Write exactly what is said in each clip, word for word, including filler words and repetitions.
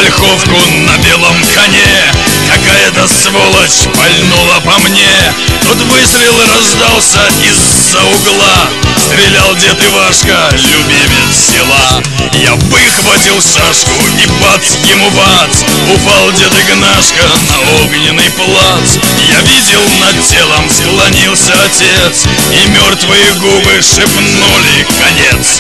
Ольховку на белом коне. Какая-то сволочь пальнула по мне. Тут выстрел раздался из-за угла. Стрелял дед Ивашка, любимец села. Я выхватил шашку и бац ему бац. Упал дед Игнашка на огненный плац. Я видел, над телом склонился отец, и мертвые губы шепнули конец.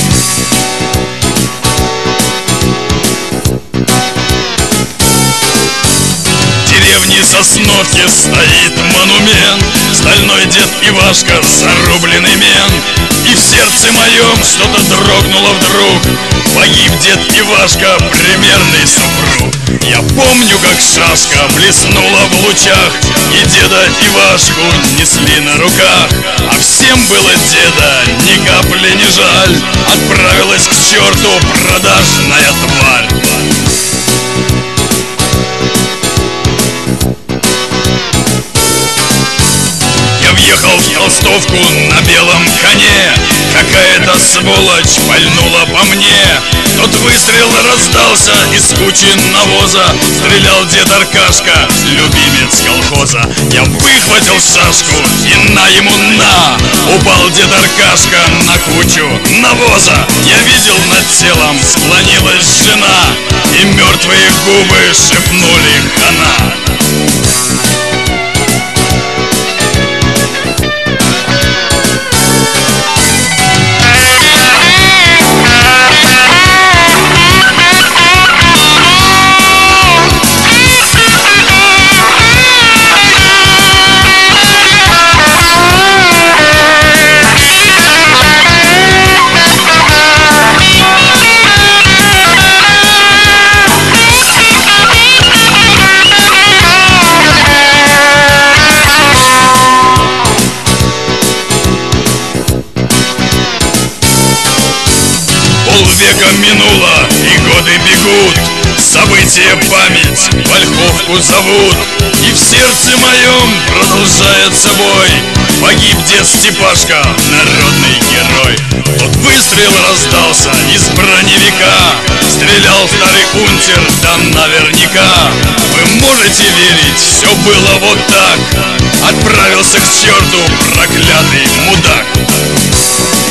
В деревне Сосновки стоит монумент. Стальной дед Ивашка, зарубленный мент. И в сердце моем что-то дрогнуло вдруг. Погиб дед Ивашка, примерный супруг. Я помню, как шашка блеснула в лучах, и деда Ивашку несли на руках. А всем было деда ни капли не жаль. Отправилась к черту продажная тварь. Въехал в Толстовку на белом коне. Какая-то сволочь пальнула по мне. Тот выстрел раздался из кучи навоза. Стрелял дед Аркашка, любимец колхоза. Я выхватил шашку и на ему на. Упал дед Аркашка на кучу навоза. Я видел, над телом склонилась жена, и мертвые губы шепнули хана. Полвека минуло, и годы бегут. События память в Ольховку зовут. И в сердце моем продолжается бой. Погиб дед Степашка, народный герой. Тот выстрел раздался из броневика. Стрелял старый унтер, да наверняка. Вы можете верить, все было вот так. Отправился к черту проклятый мудак.